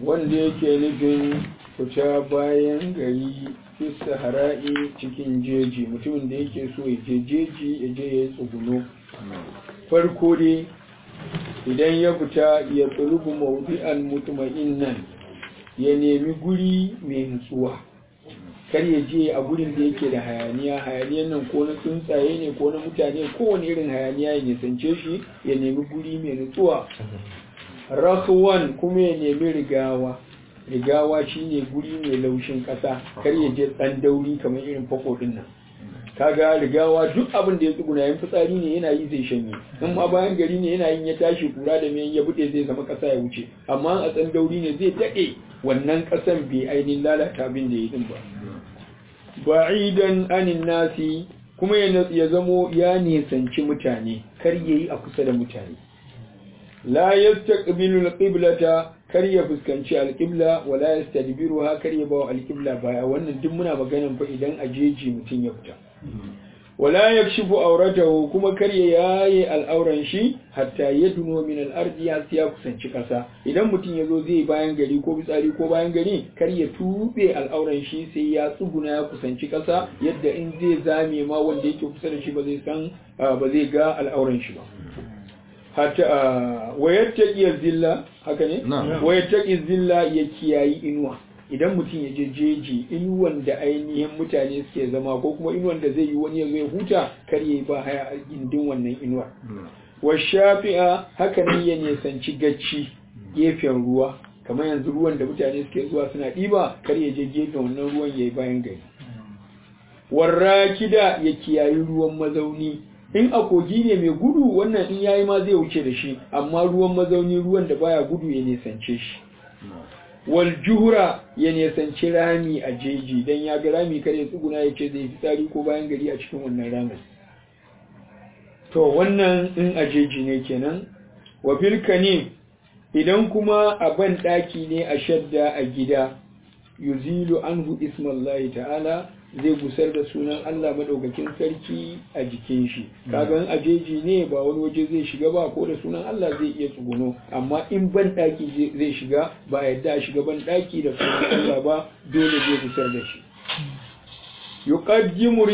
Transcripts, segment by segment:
wanda yake nufin fita bayan gari fi sahara'i cikin jeji, mutumin da yake so ya je jeji ya je ya yi tsuguno. Farko dai idan ya fita ya tsulubu mawdi'an mutma'innan, ya nemi guri mai nutsuwa, kar ya je a gurin da yake da hayaniyan nan ko na tsuntsaye ne ko na mutane, kowane irin hayaniya ya nisance shi, ya nemi guri mai nutsuwa. Rakhwan kuma ya nemi rigawa shine guri mai laushin ƙasa, kar ya je ɗan dauri kamar irin fako din nan. Kaga rigawa duk abin da ya tsuguna yin fitsari ne yana yi zai shanye, in ma bayan gari ne yana yin ya tashi kura da miyan ya bude zai zama ƙasa ya wuce, amma a ɗan dauri ne zai daɗe wannan ƙasan bai ainihin lalata abin da ya din ba. Ba'idan anin nasi kuma ya zamo ya nisanci mutane, kar yayi a kusa da mutane. La yastaqbilu al-qiblata, kar ya fuskanci al-qibla, wala yastadbiruha, kar ya bawa al-qibla baya. Wannan duk muna maganan fa idan ajeji mutun ya fita. Wala yakshifu awratahu, kuma kar ya yaye al'auran shi hatta yadunu min al-ardi, ya kusanci kasa. Idan mutun yazo zai bayan gari ko bitsari ko bayan gari, kar ya tube al'auran shi sai ya tsuguna ya kusanci kasa, yadda in zai zame ma wanda yake kusa da shi ba zai ga al'auran shi ba. Hatta wayattaqi zilla, haka ne? Wayattaqi zilla, ya kiyayi inuwa. Idan mutum ya je jeji, inuwan da ainihin mutane suke zama ko kuma inuwan da zai yi wani ya zo ya huta, kar yayi ba haya a gindin wannan inuwa. Wa shafi'a, haka ne ya nisanci gacci gefen ruwa, kamar yanzu ruwan da mutane suke zuwa suna ɗiba, kar ya je gefen wannan ruwan yayi bayan gari. Warrakida, ya kiyayi ruwan mazauni. In a kogi ne mai gudu, wannan in yayi ma zai wuce da shi, amma ruwan mazauni, ruwan da baya gudu, ya nisance shi. Wal juhura, ya nisanci rami a jeji, dan ya ga rami kar ya tsuguna ya ce zai fitsari ko bayan gari a cikin wannan ramin. To wannan in a jeji ne kenan. Wa fil kanim, idan kuma a ban daki ne a shadda a gida, yuzilu anhu ismallahi ta'ala, zai gusar da sunan Allah madaukakin sarki a jikin shi. Kaga in ajeji ne ba wani waje zai shiga ba, ko da sunan Allah zai iya tsuguno, amma in ban daki zai shiga, ba yadda a shiga ban daki da sunan Allah ba, dole zai gusar da shi. Yuqaddimu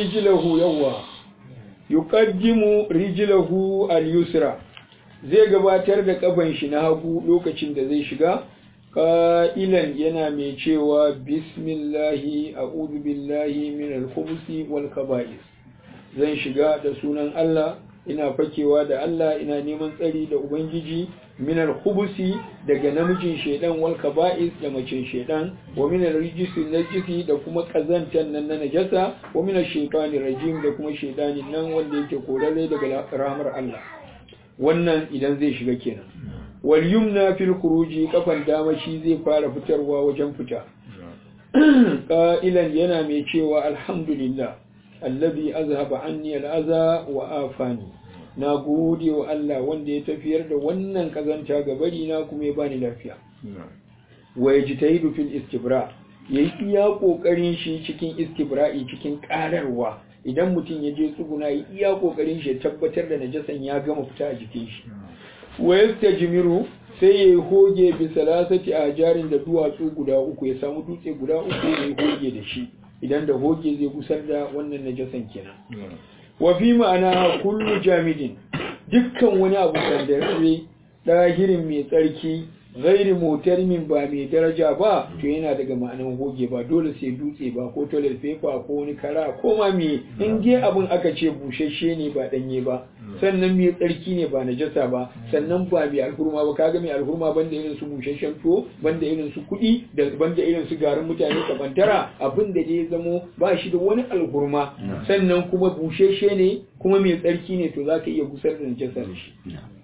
rijlahu al-yusra, zai gabatar da kafan shi na hagu lokacin da zai shiga. Ƙa'ilan, yana mai cewa bismillahi a'udhu billahi minal khubuthi wal kaba'is, zan shiga da sunan Allah, ina fakewa da Allah, ina neman tsari da Ubangiji minal khubuthi, daga namijin shedan, wal kaba'is, da macin shedan, wa minal rijisi najisi, da kuma kazantan nan na najasa, wa minal shaytanir rajim, da kuma shedanin nan wanda yake korare daga rahmar Allah. Wannan idan zai shiga kenan. Wal yumna fil khuruji, kafan dama shi zai fara fitarwa wajen fita. Qa'ilan, yana mai cewa alhamdulillah allazi azhaba anni al'aza wa afani, na gode wa Allah wanda ya tafiyar da wannan kazanta ga bari na kuma ya bani lafiya. Wa yajtahidu fil istibra, yayi iya kokarin shi cikin istibra'i, cikin kararwa. Idan mutum ya je tsuguna, yayi iya kokarin shi tabbatar da najasan ya gama fita a jikin shi. Wa yastajmiru, sai yayi hoge bi salasati ajarin, da duwatsu guda uku, ya samu dutse guda uku yayi hoge da shi. Idan da hoge zai gusar da wannan najasan kenan. Wa fi ma'ana kullu jamidin, dukkan wani abu sandarare, dahirin mai tsarki, ghairi mutarmin, ba mai daraja ba, to yana daga ma'anan hoge, ba dole sai dutse ba, ko toilet paper ko wani kara ko ma me, in je abin aka ce bushashe ne ba danye ba, sannan mai tsarki ne ba najasa ba, sannan ba mai alhurma ba. Kaga mai alhurma banda irin su bushashen to, banda irin su kudi, da banda irin su garin mutane kabantara, abin da ya zamo ba shi da wani alhurma, sannan kuma bushashe ne kuma mai tsarki ne, to zaka iya gusar da najasa da shi.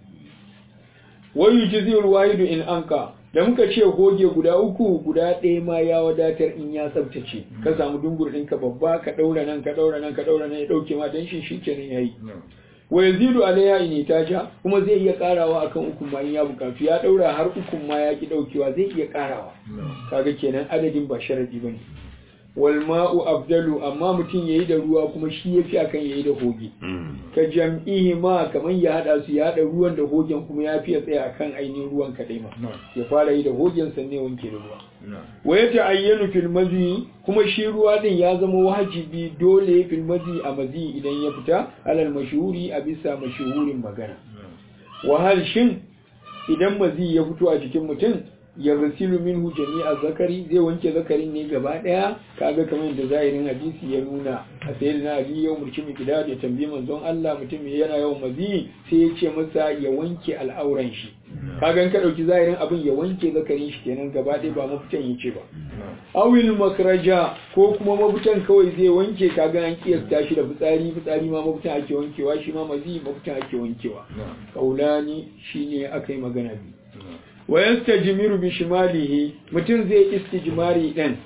Wayu jizil wahidu in anka, da muka ce goge guda uku, guda ɗaya ma ya wadatar in ya tsabtace. Ka samu dungur ɗinka babba, ka ɗaura nan ka ɗaura nan ka ɗaura nan, ya ɗauke ma dan shi kenan yayi. Wa yazidu alaiha in itaja, kuma zai iya karawa akan ukun ma in ya bukatu, ya ɗaura har ukun ma ya ki ɗaukewa, zai iya karawa. Kaga kenan adadin ba sharadi bane. wal ma'u afdalu amma mutum yayi da ruwa kuma shi yafi akan yayi da hoge ka jam'ihi ma kaman ya hada su ya hada ruwan da hogen kuma yafi ya tsaya akan ainihin ruwan kadai ma ya fara yi da hogen sannan wanke da ruwa wa ya ta'ayyanu fil mazi kuma shi ruwa din ya zama wajibi dole fil mazi a mazi idan ya fita alal mashhuri a bisa mashhurin magana wa hal shin idan mazi ya fito a jikin mutum ya gasilu minhu jami'a zakari zai wanke zakarin ne gaba daya kaga kamar da zahirin hadisi ya nuna a sayyidina Ali yau mulkin gida da tambayi manzon Allah mutum yana yawan mazi sai ya ce masa ya wanke al'auran shi kaga in ka dauki zahirin abin ya wanke zakarin shi kenan gaba daya ba mafitan yace ba awil makraja ko kuma mafitan kawai zai wanke kaga an kiyasta shi da fitsari ma mafitan ake wankewa shi ma mazi mafitan ake wankewa kaulani shine akai magana biyu wa yastajmiru bi shimalihi mutum zai istijmari din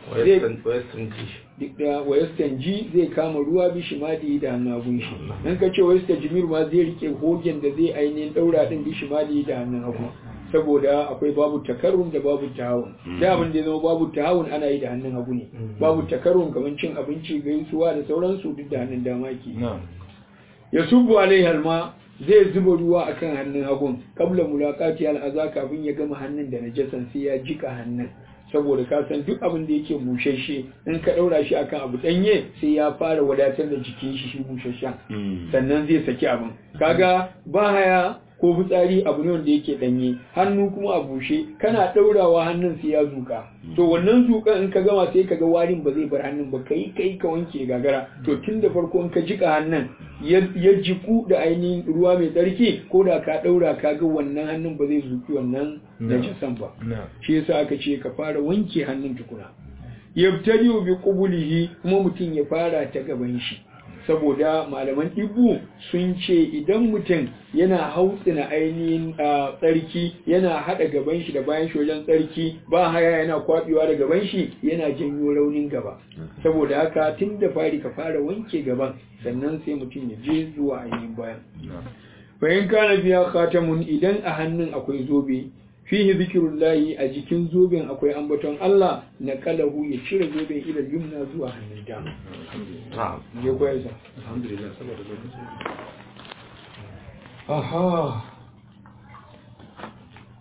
wa yastanji zai kama ruwa bi shimalihi da hannun hagun shi in ka ce wa yastajmiru ma zai rike hogen da zai ainihin daura din bi shimalihi da hannun hagu saboda akwai babu takarrum da babu tahawun da abin da ya zama babu tahawun ana yi da hannun hagu ne babu takarrum kamar cin abinci gaisuwa da sauransu duk da hannun dama ke yasubu alaihi alma zai zuba ruwa akan hannun hagun kabla mulaqati al'aza kafin ya gama hannun da najasan sai ya jika hannun saboda ka san duk abin da yake bushashe in ka daura shi akan abu danye sai ya fara wadatar da jikin shi bushashen sannan zai saki abin kaga ba haya ko fitsari abu ne wanda yake danye hannu kuma a bushe kana daurawa hannun sai ya zuka to wannan zukan in ka gama sai kaga warin ba zai bar hannun ba kai ka wanke gagara to tun da farko in ka jika hannun ya jiku da ainihin ruwa mai tsarki ko da ka daura ka ga wannan hannun ba zai zuki wannan najasan ba shi yasa aka ce ka fara wanke hannun tukuna yabtadiu bi qubulihi kuma mutum ya fara ta gaban shi saboda malaman ibu sun ce idan mutum yana hautsina ainihin tsarki yana hada gaban shi da bayan shi wajen tsarki ba haya yana kwabewa da gaban shi yana janyo raunin gaba saboda haka tun da fari ka fara wanke gaban sannan sai mutum ya je zuwa ainihin bayan bayan kana biya khatamun idan a hannun akwai zobe fihi zikrullahi a jikin zoben akwai ambaton Allah na kalahu ya cire zoben ila yumna zuwa hannun dama je koyarsa alhamdulillah saboda lokacin aha